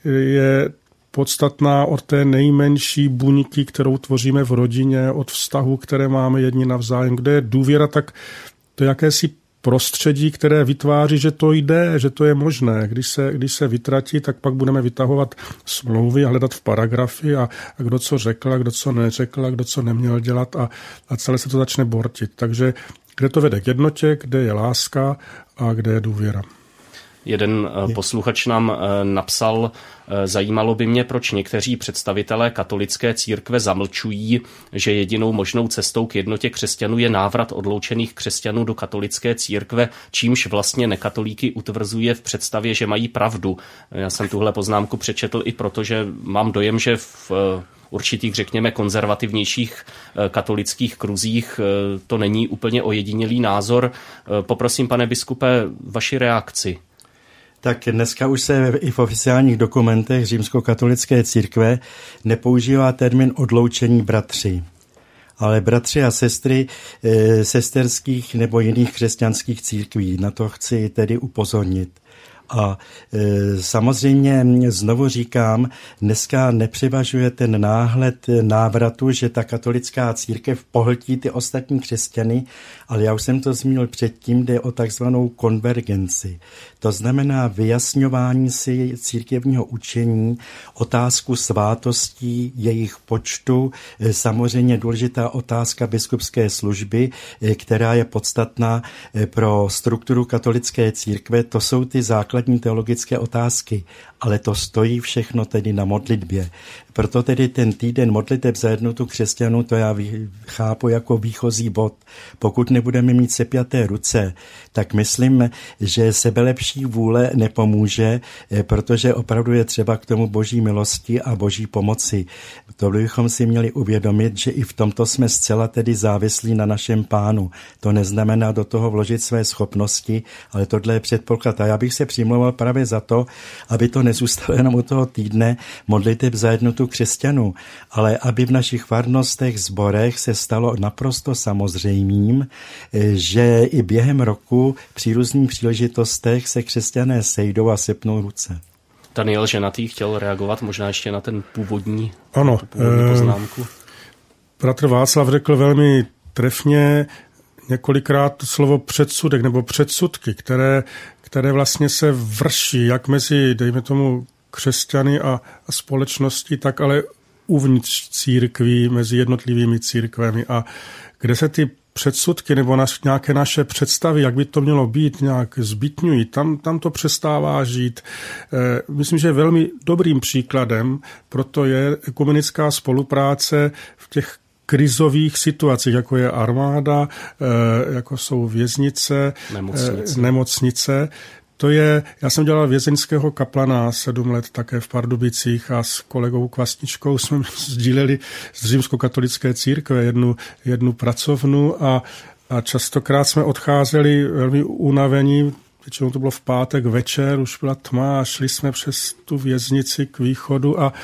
je podstatná od té nejmenší buňky, kterou tvoříme v rodině, od vztahu, které máme jedni navzájem. Kde je důvěra, tak to je jakési prostředí, které vytváří, že to jde, že to je možné. Když se, když se vytratí, tak pak budeme vytahovat smlouvy a hledat v paragrafy a, a kdo co řekl, a kdo co neřekl, a kdo co neměl dělat a, a celé se to začne bortit. Takže kde to vede k jednotě, kde je láska a kde je důvěra. Jeden posluchač nám napsal, zajímalo by mě, proč někteří představitelé katolické církve zamlčují, že jedinou možnou cestou k jednotě křesťanů je návrat odloučených křesťanů do katolické církve, čímž vlastně nekatolíky utvrzuje v představě, že mají pravdu. Já jsem tuhle poznámku přečetl i proto, že mám dojem, že v určitých, řekněme, konzervativnějších katolických kruzích to není úplně ojedinělý názor. Poprosím, pane biskupe, vaši reakci. Tak dneska už se i v oficiálních dokumentech římskokatolické církve nepoužívá termín odloučení bratři, ale bratři a sestry e, sesterských nebo jiných křesťanských církví. Na to chci tedy upozornit. A e, samozřejmě znovu říkám, dneska nepřevažuje ten náhled návratu, že ta katolická církev pohltí ty ostatní křesťany, ale já už jsem to zmínil předtím, jde o takzvanou konvergenci. To znamená vyjasňování si církevního učení, otázku svátostí, jejich počtu, samozřejmě důležitá otázka biskupské služby, která je podstatná pro strukturu katolické církve. To jsou ty základní teologické otázky, ale to stojí všechno tedy na modlitbě. Proto tedy ten týden modliteb za jednotu křesťanů, to já chápu jako výchozí bod. Pokud nebudeme mít sepjaté ruce, tak myslím, že sebelepší vůle nepomůže, protože opravdu je třeba k tomu boží milosti a boží pomoci. To bychom si měli uvědomit, že i v tomto jsme zcela tedy závislí na našem Pánu. To neznamená do toho vložit své schopnosti, ale tohle je předpoklad. A já bych se přimlouval právě za to, aby to nezůstalo jenom u toho týdne modliteb za jednotu křesťanů, ale aby v našich farnostech, sborech se stalo naprosto samozřejmým, že i během roku při různých příležitostech se křesťané sejdou a sepnou ruce. Daniel Ženatý chtěl reagovat možná ještě na ten původní, ano, původní poznámku. Bratr Václav řekl velmi trefně několikrát slovo předsudek nebo předsudky, které, které vlastně se vrší jak mezi, dejme tomu, křesťany a, a společnosti, tak ale uvnitř církví, mezi jednotlivými církvemi a kde se ty předsudky nebo naš, nějaké naše představy, jak by to mělo být, nějak zbytňují, tam, tam to přestává žít. E, myslím, že velmi dobrým příkladem proto je ekumenická spolupráce v těch krizových situacích, jako je armáda, e, jako jsou věznice, nemocnice. E, nemocnice. To je, já jsem dělal vězeňského kaplana sedm let také v Pardubicích a s kolegou Kvasničkou jsme sdíleli z římskokatolické církve jednu, jednu pracovnu a, a častokrát jsme odcházeli velmi unavení, většinou to bylo v pátek večer, už byla tma a šli jsme přes tu věznici k východu a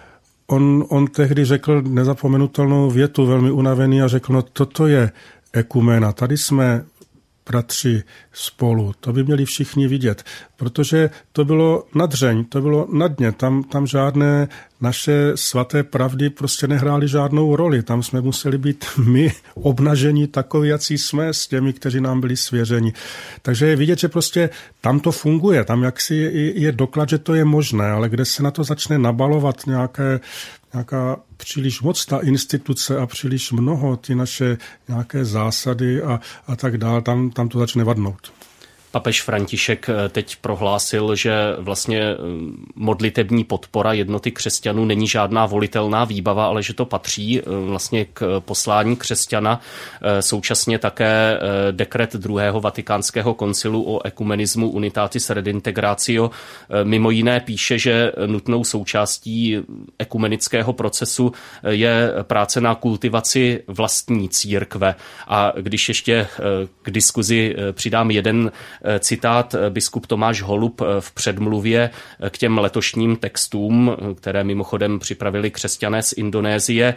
on, on tehdy řekl nezapomenutelnou větu, velmi unavený a řekl, no toto je ekumena, tady jsme bratři spolu. To by měli všichni vidět, protože to bylo nadřeň, to bylo na dně. Tam, tam žádné naše svaté pravdy prostě nehrály žádnou roli. Tam jsme museli být my obnaženi takoví, jací jsme s těmi, kteří nám byli svěřeni. Takže je vidět, že prostě tam to funguje. Tam jaksi je, je doklad, že to je možné, ale kde se na to začne nabalovat nějaké nějaká příliš moc ta instituce a příliš mnoho ty naše nějaké zásady a, a tak dále, tam, tam to začne vadnout. Papež František teď prohlásil, že vlastně modlitební podpora jednoty křesťanů není žádná volitelná výbava, ale že to patří vlastně k poslání křesťana. Současně také dekret druhého vatikánského koncilu o ekumenismu Unitatis Redintegratio mimo jiné píše, že nutnou součástí ekumenického procesu je práce na kultivaci vlastní církve. A když ještě k diskuzi přidám jeden citát, biskup Tomáš Holub v předmluvě k těm letošním textům, které mimochodem připravili křesťané z Indonésie,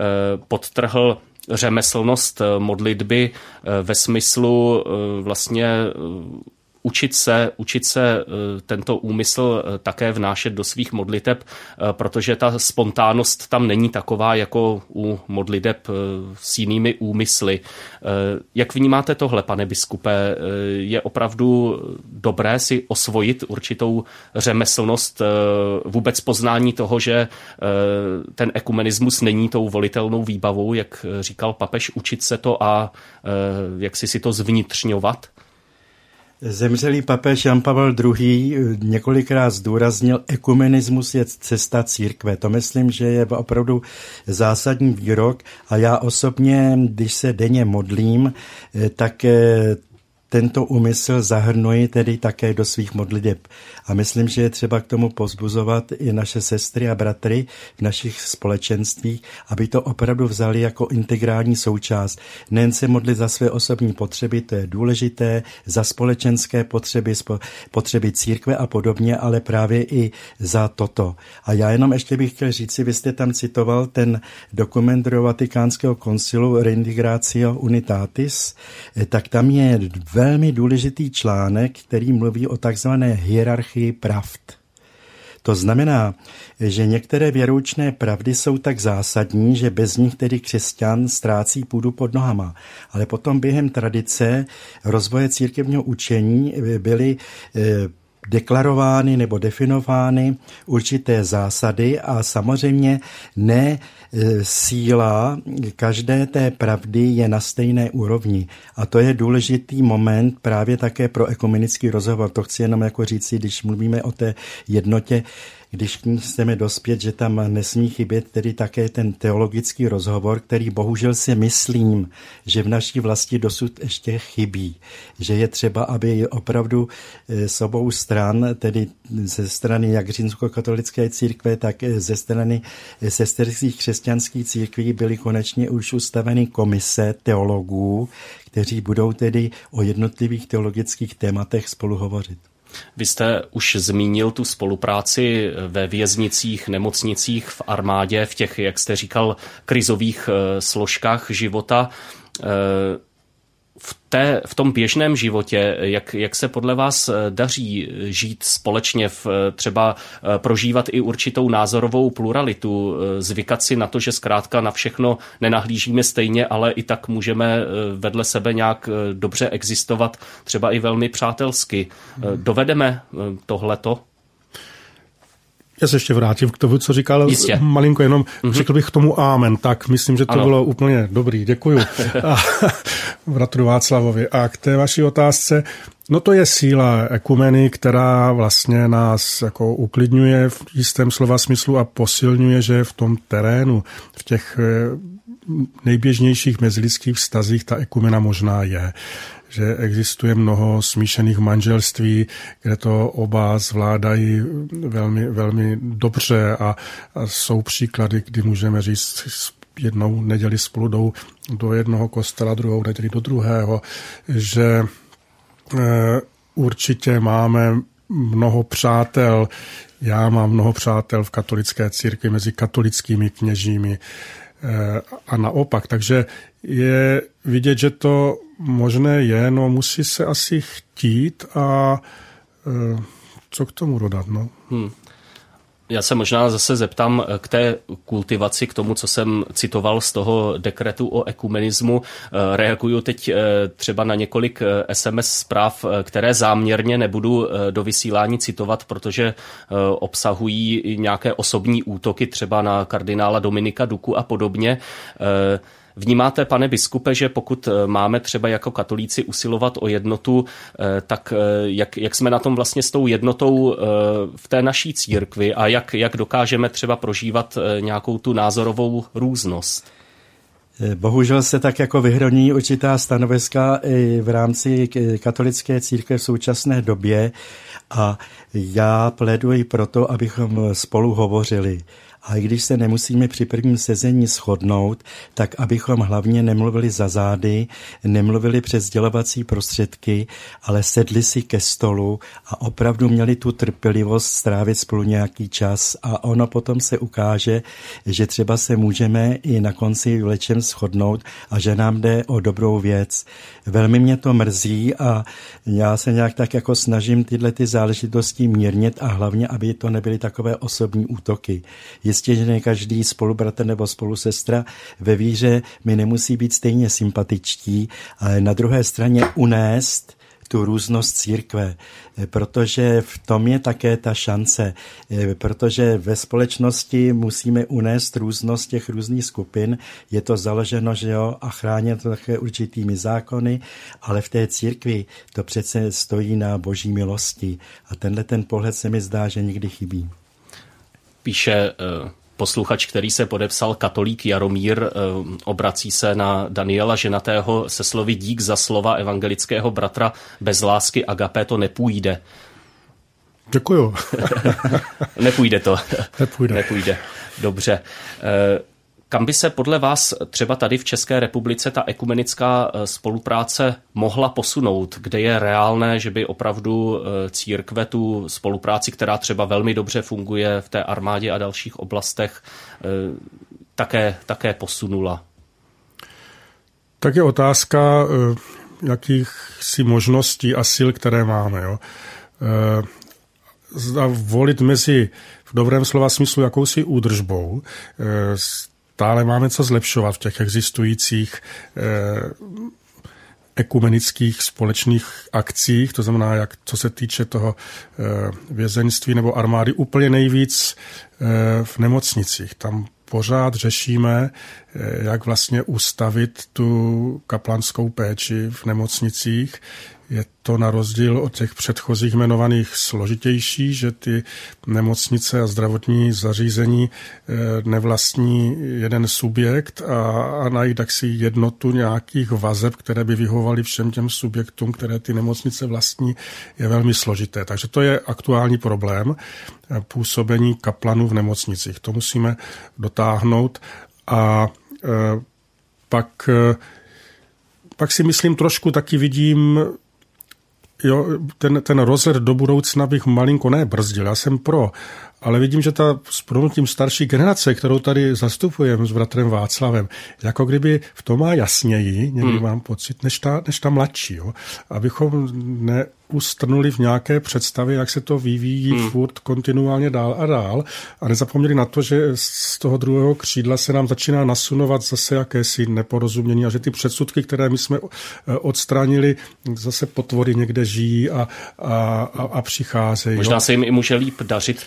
podtrhl řemeslnost modlitby ve smyslu vlastně učit se, učit se tento úmysl také vnášet do svých modliteb, protože ta spontánnost tam není taková jako u modliteb s jinými úmysly. Jak vnímáte tohle, pane biskupe? Je opravdu dobré si osvojit určitou řemeslnost, vůbec poznání toho, že ten ekumenismus není tou volitelnou výbavou, jak říkal papež, učit se to a jak si si to zvnitřňovat? Zemřelý papež Jan Pavel druhý. několikrát zdůraznil, ekumenismus je cesta církve. To myslím, že je opravdu zásadní výrok a já osobně, když se denně modlím, tak tento úmysl zahrnuji tedy také do svých modliteb. A myslím, že je třeba k tomu povzbuzovat i naše sestry a bratry v našich společenstvích, aby to opravdu vzali jako integrální součást. Nejen se modlit za své osobní potřeby, to je důležité, za společenské potřeby, potřeby církve a podobně, ale právě i za toto. A já jenom ještě bych chtěl říci, vy jste tam citoval ten dokument do Vatikánského koncilu Redintegratio Unitatis, tak tam je velmi důležitý článek, který mluví o takzvané hierarchii pravd. To znamená, že některé věroučné pravdy jsou tak zásadní, že bez nich tedy křesťan ztrácí půdu pod nohama. Ale potom během tradice rozvoje církevního učení byly deklarovány nebo definovány určité zásady a samozřejmě ne síla každé té pravdy je na stejné úrovni. A to je důležitý moment právě také pro ekumenický rozhovor. To chci jenom jako říci, když mluvíme o té jednotě, když k ní chceme dospět, že tam nesmí chybět tedy také ten teologický rozhovor, který bohužel si myslím, že v naší vlasti dosud ještě chybí. Že je třeba, aby opravdu s obou stran, tedy ze strany jak římskokatolické církve, tak ze strany sesterských křesťanských církví byly konečně už ustaveny komise teologů, kteří budou tedy o jednotlivých teologických tématech spolu hovořit. Vy jste už zmínil tu spolupráci ve věznicích, nemocnicích, v armádě, v těch, jak jste říkal, krizových složkách života. V, té, v tom běžném životě, jak, jak se podle vás daří žít společně, v, třeba prožívat i určitou názorovou pluralitu, zvykat si na to, že zkrátka na všechno nenahlížíme stejně, ale i tak můžeme vedle sebe nějak dobře existovat, třeba i velmi přátelsky. Dovedeme tohleto? Já se ještě vrátím k tomu, co říkal Jistě. malinko, jenom mm-hmm. řekl bych k tomu amen, tak myslím, že to ano. bylo úplně dobrý, děkuju. A bratru Václavovi. A k té vaší otázce, no to je síla ekumeny, která vlastně nás jako uklidňuje v jistém slova smyslu a posilňuje, že v tom terénu, v těch nejběžnějších mezilidských vztazích ta ekumena možná je. Že existuje mnoho smíšených manželství, kde to oba zvládají velmi, velmi dobře a, a jsou příklady, kdy můžeme říct, jednou neděli spolu jdou do jednoho kostela, druhou neděli do druhého, že e, určitě máme mnoho přátel, já mám mnoho přátel v katolické církvi mezi katolickými kněžími, a naopak. Takže je vidět, že to možné je, no musí se asi chtít a e, co k tomu dodat, no? Hmm. Já se možná zase zeptám k té kultivaci, k tomu, co jsem citoval z toho dekretu o ekumenismu. Reaguju teď třeba na několik es em es zpráv, které záměrně nebudu do vysílání citovat, protože obsahují nějaké osobní útoky třeba na kardinála Dominika Duku a podobně. Vnímáte, pane biskupe, že pokud máme třeba jako katolíci usilovat o jednotu, tak jak, jak jsme na tom vlastně s tou jednotou v té naší církvi a jak, jak dokážeme třeba prožívat nějakou tu názorovou různost? Bohužel se tak jako vyhroní určitá stanoviska i v rámci katolické církve v současné době a já pléduji proto, abychom spolu hovořili. A i když se nemusíme při prvním sezení shodnout, tak abychom hlavně nemluvili za zády, nemluvili přes sdělovací prostředky, ale sedli si ke stolu a opravdu měli tu trpělivost strávit spolu nějaký čas a ono potom se ukáže, že třeba se můžeme i na konci v něčem shodnout a že nám jde o dobrou věc. Velmi mě to mrzí a já se nějak tak jako snažím tyhle ty záležitosti mírnit a hlavně, aby to nebyly takové osobní útoky. Jistě, že ne každý spolubratr nebo spolusestra ve víře mi nemusí být stejně sympatičtí, ale na druhé straně unést tu různost církve, protože v tom je také ta šance, protože ve společnosti musíme unést různost těch různých skupin, je to založeno, že jo, a chráněno to také určitými zákony, ale v té církvi to přece stojí na boží milosti a tenhle ten pohled se mi zdá, že někdy chybí. Píše uh... posluchač, který se podepsal katolík Jaromír, obrací se na Daniela Ženatého se slovy dík za slova evangelického bratra, bez lásky agapé to nepůjde. Děkuju. Nepůjde to. Nepůjde. Nepůjde. Dobře. Kam by se podle vás třeba tady v České republice ta ekumenická spolupráce mohla posunout? Kde je reálné, že by opravdu církve tu spolupráci, která třeba velmi dobře funguje v té armádě a dalších oblastech, také, také posunula? Tak je otázka, jakých si možností a sil, které máme. Jo. Volit mezi v dobrém slova smyslu jakousi údržbou, stále máme co zlepšovat v těch existujících eh, ekumenických společných akcích, to znamená, jak co se týče toho eh, vězeňství nebo armády, úplně nejvíc eh, v nemocnicích. Tam pořád řešíme, eh, jak vlastně ustavit tu kaplanskou péči v nemocnicích. Je to na rozdíl od těch předchozích jmenovaných složitější, že ty nemocnice a zdravotní zařízení nevlastní jeden subjekt a, a najít taksi jednotu nějakých vazeb, které by vyhovovaly všem těm subjektům, které ty nemocnice vlastní, je velmi složité. Takže to je aktuální problém působení kaplanů v nemocnicích. To musíme dotáhnout a e, pak, e, pak si myslím trošku taky vidím, jo, ten, ten rozhled do budoucna bych malinko nebrzdil, já jsem pro, ale vidím, že ta s proměnutím starší generace, kterou tady zastupujeme s bratrem Václavem, jako kdyby v tom má jasněji, někdy hmm. mám pocit, než ta, než ta mladší, jo? Abychom neustrnuli v nějaké představě, jak se to vyvíjí hmm. furt kontinuálně dál a dál a nezapomněli na to, že z toho druhého křídla se nám začíná nasunovat zase jakési neporozumění a že ty předsudky, které my jsme odstranili, zase potvory někde žijí a, a, a, a přicházejí. Možná jo? se jim i může líp dařit třeba, než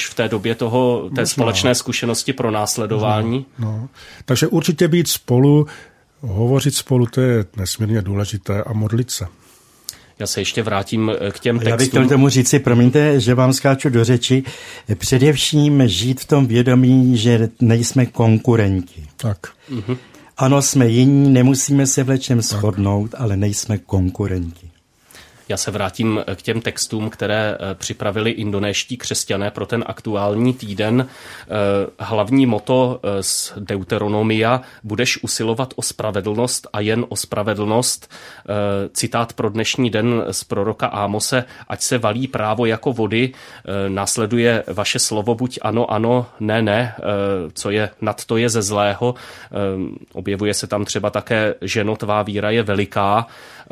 než v té době toho, té Možná. společné zkušenosti pro následování. No. Takže určitě být spolu, hovořit spolu, to je nesmírně důležité a modlit se. Já se ještě vrátím k těm textům. Já bych chtěl tomu říci, promiňte, že vám skáču do řeči, především žít v tom vědomí, že nejsme konkurenti. Tak. Mhm. Ano, jsme jiní, nemusíme se v lečem shodnout, ale nejsme konkurenti. Já se vrátím k těm textům, které připravili indonéští křesťané pro ten aktuální týden. Hlavní motto z Deuteronomia: budeš usilovat o spravedlnost a jen o spravedlnost. Citát pro dnešní den z proroka Ámose: ať se valí právo jako vody. Následuje vaše slovo buď ano, ano, ne, ne, co je nad to je ze zlého. Objevuje se tam třeba také ženo, tvá víra je veliká.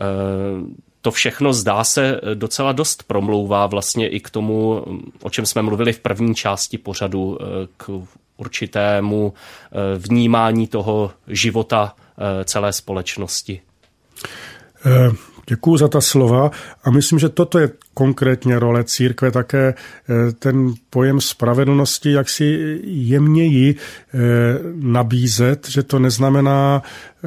To všechno, zdá se, docela dost promlouvá vlastně i k tomu, o čem jsme mluvili v první části pořadu, k určitému vnímání toho života celé společnosti. Děkuju za ta slova a myslím, že toto je konkrétně role církve, také ten pojem spravedlnosti, jak si jemněji nabízet, že to neznamená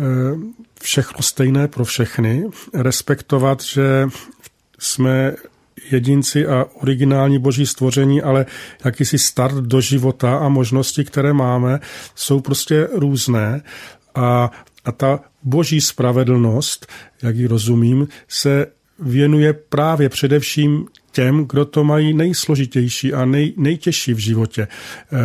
všechno stejné pro všechny, respektovat, že jsme jedinci a originální boží stvoření, ale jakýsi start do života a možnosti, které máme, jsou prostě různé a, a ta boží spravedlnost, jak ji rozumím, se věnuje právě především těm, kdo to mají nejsložitější a nej, nejtěžší v životě. E,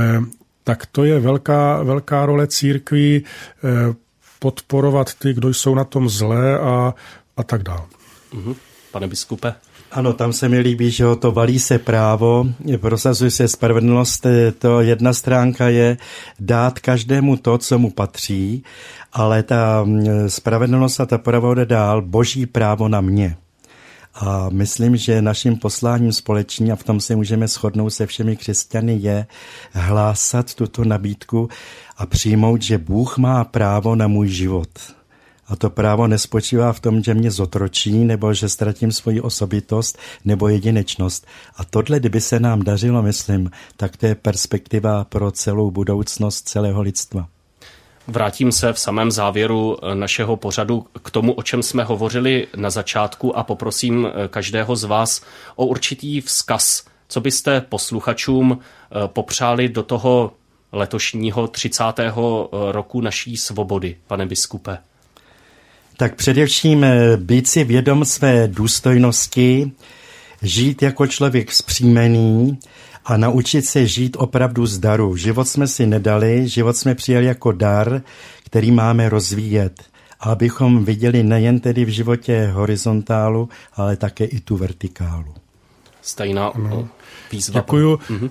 tak to je velká, velká role církví, e, podporovat ty, kdo jsou na tom zlé a, a tak dále. Mhm. Pane biskupe? Ano, tam se mi líbí, že to valí se právo, prosazuje se spravedlnost, to jedna stránka je dát každému to, co mu patří, ale ta spravedlnost a ta právo jde dál, boží právo na mě. A myslím, že naším posláním společně, a v tom se můžeme shodnout se všemi křesťany, je hlásat tuto nabídku a přijmout, že Bůh má právo na můj život. A to právo nespočívá v tom, že mě zotročí, nebo že ztratím svoji osobitost nebo jedinečnost. A tohle, kdyby se nám dařilo, myslím, tak to je perspektiva pro celou budoucnost celého lidstva. Vrátím se v samém závěru našeho pořadu k tomu, o čem jsme hovořili na začátku, a poprosím každého z vás o určitý vzkaz. Co byste posluchačům popřáli do toho letošního třicátého roku naší svobody, pane biskupe? Tak především být si vědom své důstojnosti, žít jako člověk vzpřímený a naučit se žít opravdu z daru. Život jsme si nedali, život jsme přijali jako dar, který máme rozvíjet. A abychom viděli nejen tedy v životě horizontálu, ale také i tu vertikálu. Stejná no. výzva. Děkuju. Mhm.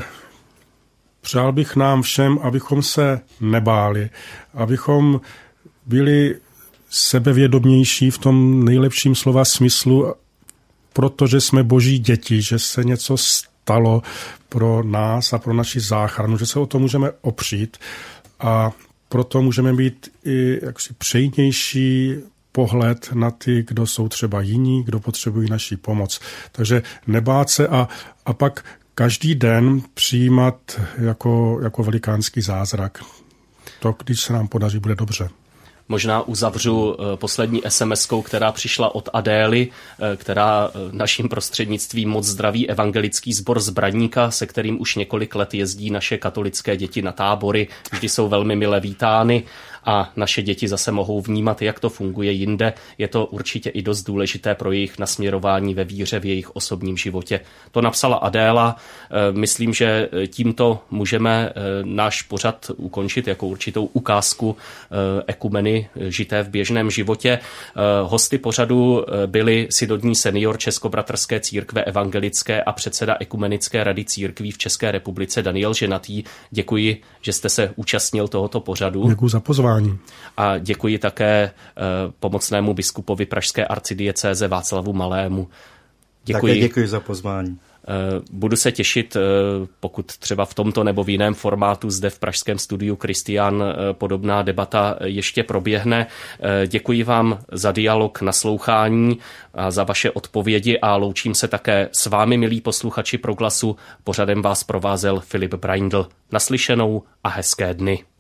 Přál bych nám všem, abychom se nebáli, abychom byli sebevědomější v tom nejlepším slova smyslu, protože jsme boží děti, že se něco stalo pro nás a pro naši záchranu, že se o to můžeme opřít a proto můžeme být i jaksi přejnější pohled na ty, kdo jsou třeba jiní, kdo potřebují naši pomoc. Takže nebát se a, a pak každý den přijímat jako, jako velikánský zázrak. To, když se nám podaří, bude dobře. Možná uzavřu poslední es em eskou, která přišla od Adély, která naším prostřednictvím moc zdraví evangelický sbor z Braníka, se kterým už několik let jezdí naše katolické děti na tábory. Vždy jsou velmi mile vítány a naše děti zase mohou vnímat, jak to funguje jinde. Je to určitě i dost důležité pro jejich nasměrování ve víře v jejich osobním životě. To napsala Adéla. Myslím, že tímto můžeme náš pořad ukončit jako určitou ukázku ekumeny žité v běžném životě. Hosty pořadu byli synodní senior Českobratrské církve evangelické a předseda Ekumenické rady církví v České republice Daniel Ženatý. Děkuji, že jste se účastnil tohoto pořadu. Děkuji za pozvání. A děkuji také pomocnému biskupovi pražské arcidiecéze Václavu Malému. Děkuji. Také děkuji za pozvání. Budu se těšit, pokud třeba v tomto nebo v jiném formátu zde v pražském studiu Kristián podobná debata ještě proběhne. Děkuji vám za dialog, naslouchání a za vaše odpovědi a loučím se také s vámi, milí posluchači Proglasu. Pořadem vás provázel Filip Braindl. Naslyšenou a hezké dny.